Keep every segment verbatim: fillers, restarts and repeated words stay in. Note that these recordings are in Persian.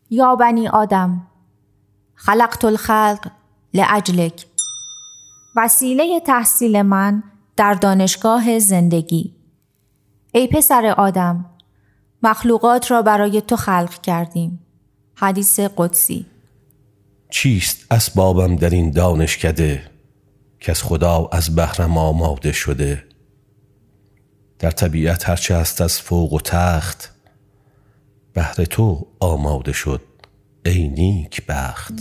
یا بنی آدم خلقت الخلق لأجلک. وسیله تحصیل من در دانشگاه زندگی. ای پسر آدم، مخلوقات را برای تو خلق کردیم. حدیث قدسی. چیست اسبابم در این دانشکده، که از خدا از بهرم آماده شده. در طبیعت هرچه هست از فوق و تخت، بهر تو آماده شد ای نیک بخت.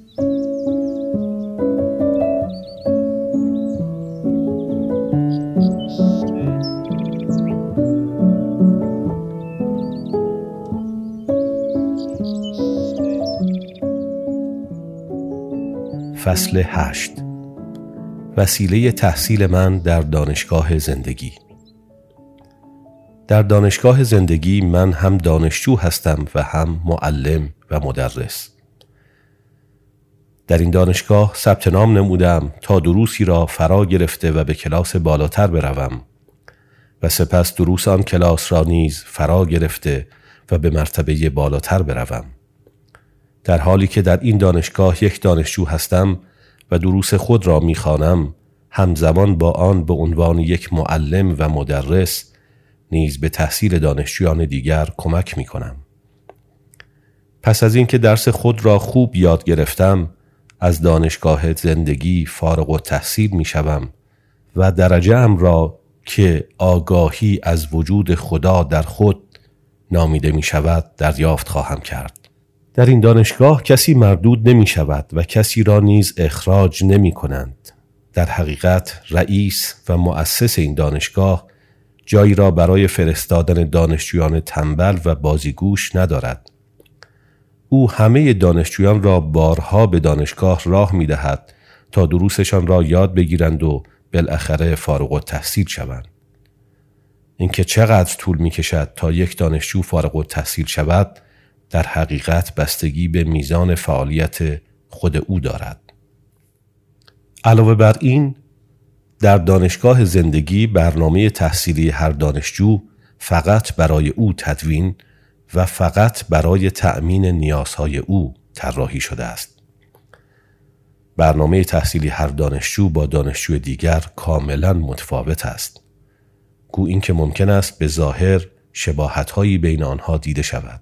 فصل هشت. وسیله تحصیل من در دانشگاه زندگی. در دانشگاه زندگی من هم دانشجو هستم و هم معلم و مدرس. در این دانشگاه ثبت نام نمودم تا دروسی را فرا گرفته و به کلاس بالاتر بروم و سپس دروس آن کلاس را نیز فرا گرفته و به مرتبه بالاتر بروم. در حالی که در این دانشگاه یک دانشجو هستم و دروس خود را می‌خوانم، همزمان با آن به عنوان یک معلم و مدرس نیز به تحصیل دانشجویان دیگر کمک می‌کنم. پس از اینکه درس خود را خوب یاد گرفتم، از دانشگاه زندگی فارغ التحصیل می‌شوم و درجه‌ام را که آگاهی از وجود خدا در خود نامیده می‌شود دریافت خواهم کرد. در این دانشگاه کسی مردود نمی شود و کسی را نیز اخراج نمی کنند. در حقیقت رئیس و مؤسس این دانشگاه جایی را برای فرستادن دانشجویان تنبل و بازیگوش ندارد. او همه دانشجویان را بارها به دانشگاه راه می دهد تا دروسشان را یاد بگیرند و بالاخره فارغ التحصیل شوند. اینکه چقدر طول می کشد تا یک دانشجو فارغ التحصیل شود، در حقیقت بستگی به میزان فعالیت خود او دارد. علاوه بر این، در دانشگاه زندگی برنامه تحصیلی هر دانشجو فقط برای او تدوین و فقط برای تأمین نیازهای او طراحی شده است. برنامه تحصیلی هر دانشجو با دانشجو دیگر کاملا متفاوت است. گو این که ممکن است به ظاهر شباهت‌هایی بین آنها دیده شود.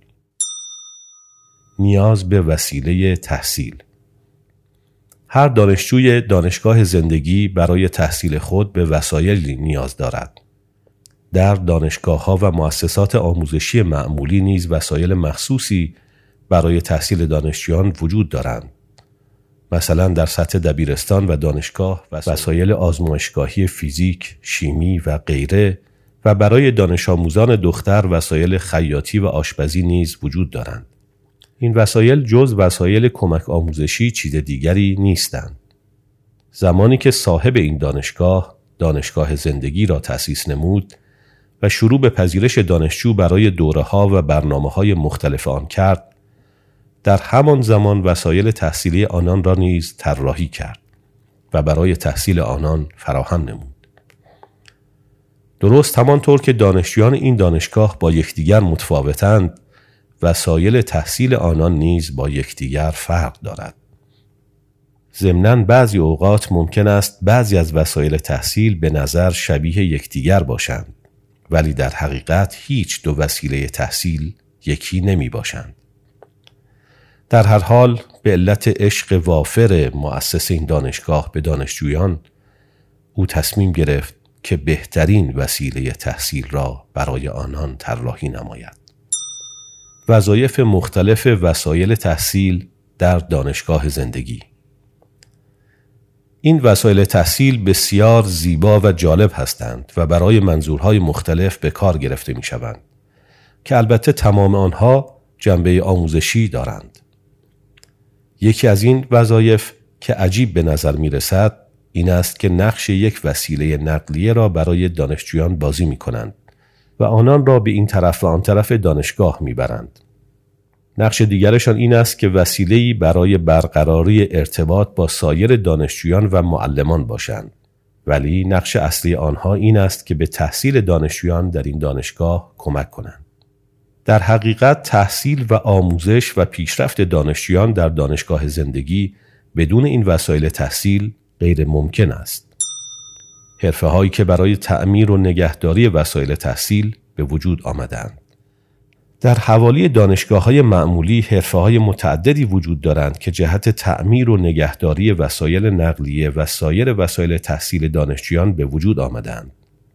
نیاز به وسیله تحصیل. هر دانشجوی دانشگاه زندگی برای تحصیل خود به وسایلی نیاز دارد. در دانشگاه‌ها و مؤسسات آموزشی معمولی نیز وسایل مخصوصی برای تحصیل دانشجویان وجود دارند. مثلا در سطح دبیرستان و دانشگاه وسایل آزمایشگاهی فیزیک، شیمی و غیره و برای دانش آموزان دختر وسایل خیاطی و آشپزی نیز وجود دارند. این وسایل جز وسایل کمک آموزشی چیز دیگری نیستند. زمانی که صاحب این دانشگاه دانشگاه زندگی را تأسیس نمود و شروع به پذیرش دانشجو برای دوره‌ها و برنامه‌های مختلف آن کرد، در همان زمان وسایل تحصیلی آنان را نیز طراحی کرد و برای تحصیل آنان فراهم نمود. درست همانطور که دانشجویان این دانشگاه با یکدیگر متفاوتند، وسایل تحصیل آنان نیز با یکدیگر فرق دارد. ضمناً بعضی اوقات ممکن است بعضی از وسایل تحصیل به نظر شبیه یکدیگر باشند، ولی در حقیقت هیچ دو وسیله تحصیل یکی نمی باشند. در هر حال به علت عشق وافر مؤسس این دانشگاه به دانشجویان، او تصمیم گرفت که بهترین وسیله تحصیل را برای آنان طراحی نماید. وظایف مختلف وسایل تحصیل در دانشگاه زندگی. این وسایل تحصیل بسیار زیبا و جالب هستند و برای منظورهای مختلف به کار گرفته می شوند که البته تمام آنها جنبه آموزشی دارند. یکی از این وظایف که عجیب به نظر می رسد این است که نقش یک وسیله نقلیه را برای دانشجویان بازی می کنند و آنان را به این طرف و آن طرف دانشگاه می برند. نقش دیگرشان این است که وسیله‌ای برای برقراری ارتباط با سایر دانشجویان و معلمان باشند، ولی نقش اصلی آنها این است که به تحصیل دانشجویان در این دانشگاه کمک کنند. در حقیقت تحصیل و آموزش و پیشرفت دانشجویان در دانشگاه زندگی بدون این وسایل تحصیل غیر ممکن است. حرفه‌هایی که برای تعمیر و نگهداری وسایل تحصیل به وجود آمدند. در حوالی دانشگاه‌های معمولی حرفه‌های متعددی وجود دارند که جهت تعمیر و نگهداری وسایل نقلیه و سایر وسایل تحصیل دانشجویان به وجود آمدند.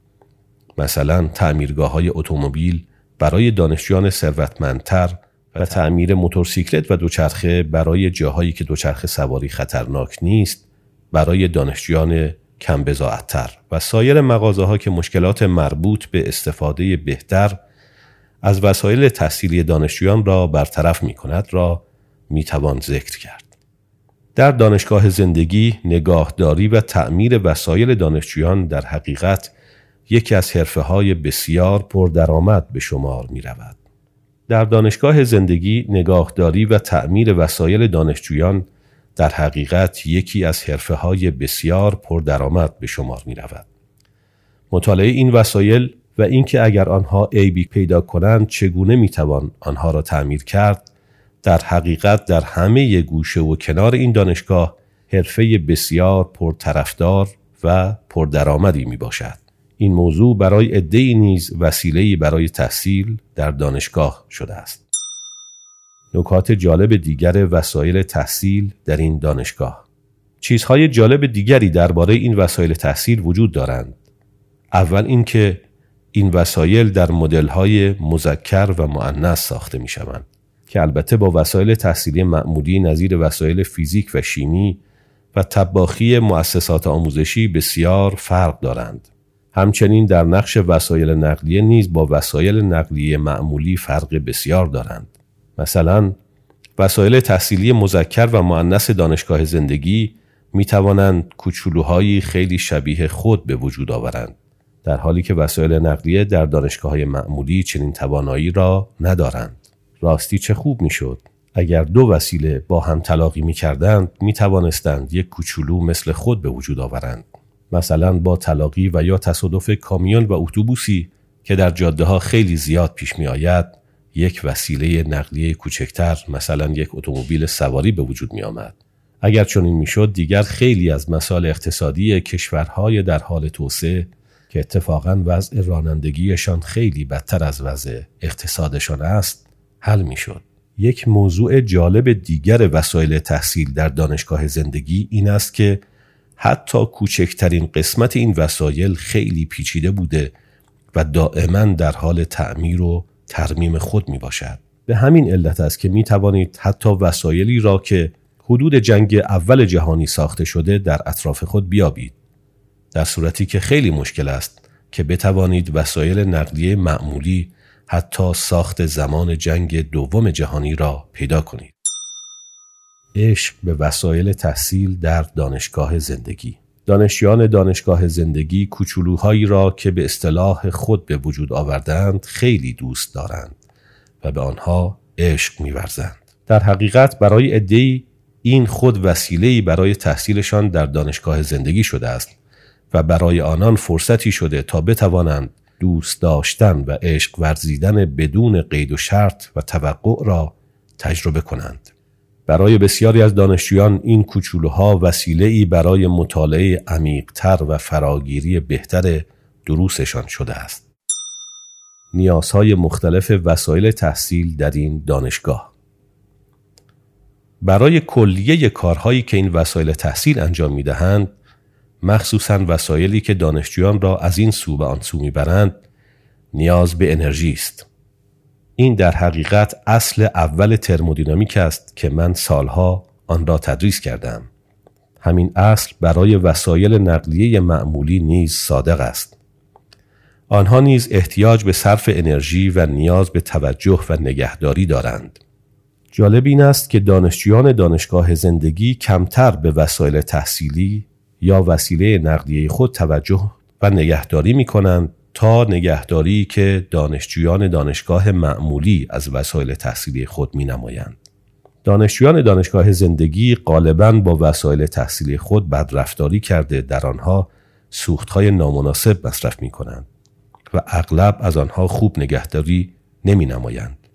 مثلا تعمیرگاه‌های اتومبیل برای دانشجویان ثروتمندتر و تعمیر موتورسیکلت و دوچرخه برای جاهایی که دوچرخه سواری خطرناک نیست برای دانشجویان کم بضاعت‌تر و سایر مغازه‌ها که مشکلات مربوط به استفاده بهتر از وسایل تحصیلی دانشجویان را برطرف می‌کند را می‌توان ذکر کرد. در دانشگاه زندگی نگاهداری و تعمیر وسایل دانشجویان در حقیقت یکی از حرفه‌های بسیار پردرآمد به شمار می‌رود. در دانشگاه زندگی نگاهداری و تعمیر وسایل دانشجویان در حقیقت یکی از حرفه‌های بسیار پردرآمد به شمار می‌رود. مطالعه این وسایل و اینکه اگر آنها عیبی پیدا کنند چگونه می‌توان آنها را تعمیر کرد، در حقیقت در همه گوشه و کنار این دانشگاه حرفه بسیار پرطرفدار و پردرآمدی میباشد. این موضوع برای عده‌ای نیز وسیله‌ای برای تحصیل در دانشگاه شده است. نکات جالب دیگر وسایل تحصیل در این دانشگاه. چیزهای جالب دیگری درباره این وسایل تحصیل وجود دارند. اول اینکه این وسایل در مدل‌های مذکر و مؤنث ساخته می‌شوند که البته با وسایل تحصیلی معمولی نظیر وسایل فیزیک و شیمی و طباخی مؤسسات آموزشی بسیار فرق دارند. همچنین در نقش وسایل نقلیه نیز با وسایل نقلیه معمولی فرق بسیار دارند. مثلا وسایل تحصیلی مذکر و مؤنث دانشگاه زندگی می توانند کوچولوهایی خیلی شبیه خود به وجود آورند، در حالی که وسایل نقلیه در دانشگاه‌های معمولی چنین توانایی را ندارند. راستی چه خوب می شد اگر دو وسیله با هم تلاقی می کردند می توانستند یک کوچولو مثل خود به وجود آورند. مثلا با تلاقی و یا تصادف کامیون و اتوبوسی که در جاده ها خیلی زیاد پیش می آید، یک وسیله نقلیه کوچکتر مثلا یک اتومبیل سواری به وجود می آمد. اگر چنین می شد دیگر خیلی از مسائل اقتصادی کشورهای در حال توسعه که اتفاقاً وضع رانندگیشان خیلی بدتر از وضع اقتصادشان است حل می شد. یک موضوع جالب دیگر وسایل تحصیل در دانشگاه زندگی این است که حتی کوچکترین قسمت این وسایل خیلی پیچیده بوده و دائما در حال تعمیر و ترمیم خود می باشد. به همین علت است که می توانید حتی وسایلی را که حدود جنگ اول جهانی ساخته شده در اطراف خود بیابید، در صورتی که خیلی مشکل است که بتوانید وسایل نقلیه معمولی حتی ساخت زمان جنگ دوم جهانی را پیدا کنید. عشق به وسایل تحصیل در دانشگاه زندگی. دانشجویان دانشگاه زندگی کوچولوهایی را که به اصطلاح خود به وجود آوردند خیلی دوست دارند و به آنها عشق می‌ورزند. در حقیقت برای عده‌ای این خود وسیله‌ای برای تحصیلشان در دانشگاه زندگی شده است و برای آنان فرصتی شده تا بتوانند دوست داشتن و عشق ورزیدن بدون قید و شرط و توقع را تجربه کنند. برای بسیاری از دانشجویان این کوچولوها وسیله‌ای برای مطالعه عمیق‌تر و فراگیری بهتر دروسشان شده است. نیازهای مختلف وسایل تحصیل در این دانشگاه. برای کلیه کارهایی که این وسایل تحصیل انجام می‌دهند، مخصوصاً وسایلی که دانشجویان را از این سو به آن سو می‌برند، نیاز به انرژی است. این در حقیقت اصل اول ترمودینامیک است که من سالها آن را تدریس کردم. همین اصل برای وسایل نقلیه معمولی نیز صادق است. آنها نیز احتیاج به صرف انرژی و نیاز به توجه و نگهداری دارند. جالب این است که دانشجویان دانشگاه زندگی کمتر به وسایل تحصیلی یا وسیله نقلیه خود توجه و نگهداری می کنند تا نگهداری که دانشجویان دانشگاه معمولی از وسایل تحصیلی خود می نمایند. دانشجویان دانشگاه زندگی غالباً با وسایل تحصیلی خود بدرفتاری کرده در آنها سوختهای نامناسب مصرف می کنند و اغلب از آنها خوب نگهداری نمی نمایند.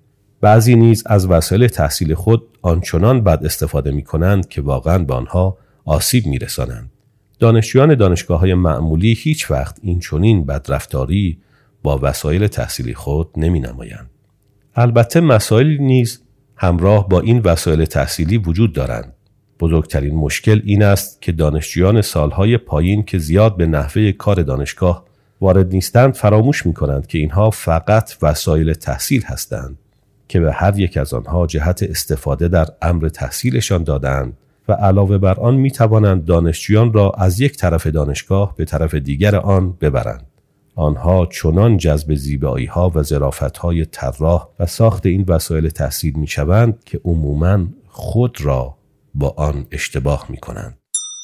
بعضی نیز از وسایل تحصیل خود آنچنان بد استفاده می کنند که واقعاً به آنها آسیب می رسانند. دانشجویان دانشگاه‌های معمولی هیچ وقت این چنین بدرفتاری با وسایل تحصیلی خود نمی نمایند. البته مسائل نیز همراه با این وسایل تحصیلی وجود دارند. بزرگترین مشکل این است که دانشجویان سالهای پایین که زیاد به نحوه کار دانشگاه وارد نیستند فراموش می کنند که اینها فقط وسایل تحصیل هستند که به هر یک از آنها جهت استفاده در امر تحصیلشان دادند و علاوه بر آن می توانند دانشجویان را از یک طرف دانشگاه به طرف دیگر آن ببرند. آنها چنان جذب زیبایی‌ها و ظرافت‌های طراح و ساخت این وسایل تحصیل می‌شوند که عموماً خود را با آن اشتباه می‌کنند.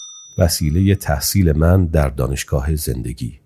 وسیله تحصیل من در دانشگاه زندگی.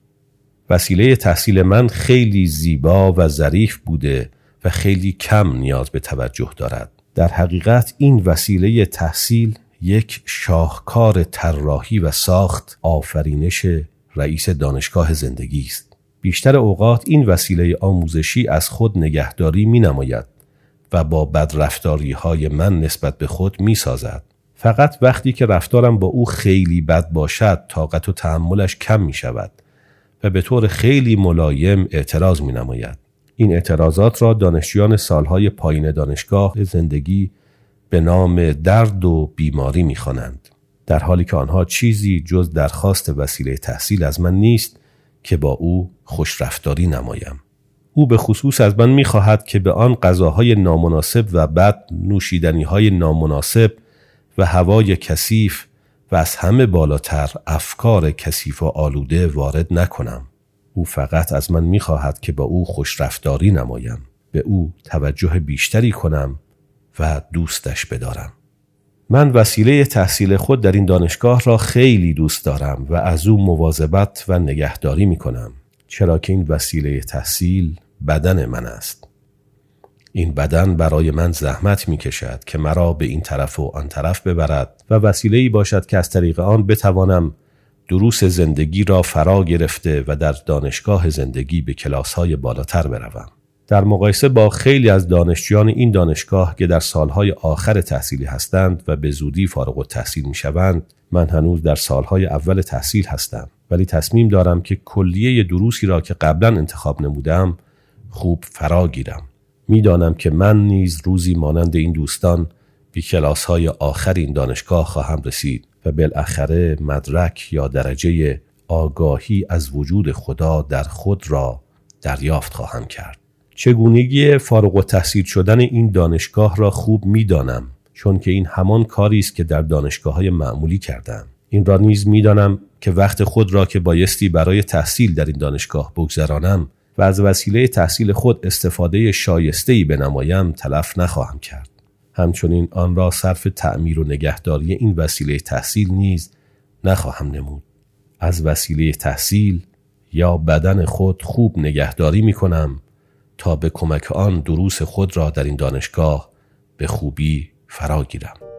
وسیله تحصیل من خیلی زیبا و ظریف بوده و خیلی کم نیاز به توجه دارد. در حقیقت این وسیله تحصیل یک شاهکار طراحی و ساخت آفرینش رئیس دانشگاه زندگی است. بیشتر اوقات این وسیله آموزشی از خود نگهداری می نماید و با بدرفتاری های من نسبت به خود می سازد. فقط وقتی که رفتارم با او خیلی بد باشد طاقت و تحملش کم می شود و به طور خیلی ملایم اعتراض می نماید. این اعتراضات را دانشجویان سالهای پایین دانشگاه زندگی به نام درد و بیماری می خوانند، در حالی که آنها چیزی جز درخواست وسیله تحصیل از من نیست که با او خوش رفتاری نمایم. او به خصوص از من می خواهد که به آن غذاهای نامناسب و بد، نوشیدنیهای نامناسب و هوای کثیف و از همه بالاتر افکار کثیف و آلوده وارد نکنم. او فقط از من می خواهد که با او خوش رفتاری نمایم، به او توجه بیشتری کنم و دوستش بدارم. من وسیله تحصیل خود در این دانشگاه را خیلی دوست دارم و از او مواظبت و نگهداری می کنم، چرا که این وسیله تحصیل بدن من است. این بدن برای من زحمت می کشد که مرا به این طرف و آن طرف ببرد و وسیله‌ای باشد که از طریق آن بتوانم دروس زندگی را فرا گرفته و در دانشگاه زندگی به کلاس‌های بالاتر بروم. در مقایسه با خیلی از دانشجویان این دانشگاه که در سالهای آخر تحصیلی هستند و به زودی فارغ التحصیل میشوند، من هنوز در سالهای اول تحصیل هستم، ولی تصمیم دارم که کلیه دروسی را که قبلا انتخاب نمودم خوب فرا گیرم. میدانم که من نیز روزی مانند این دوستان به کلاس‌های آخر این دانشگاه خواهم رسید و بالاخره مدرک یا درجه آگاهی از وجود خدا در خود را دریافت خواهم کرد. چگونگی فارغ التحصیل شدن این دانشگاه را خوب می‌دانم، چون که این همان کاری است که در دانشگاه‌های معمولی کردم. این را نیز می‌دانم که وقت خود را که بایستی برای تحصیل در این دانشگاه بگذرانم و از وسیله تحصیل خود استفاده شایسته‌ای بنمایم تلف نخواهم کرد. همچنین آن را صرف تعمیر و نگهداری این وسیله تحصیل نیز نخواهم نمود. از وسیله تحصیل یا بدن خود خوب نگهداری می‌کنم تا به کمک آن دروس خود را در این دانشگاه به خوبی فرا گیرم.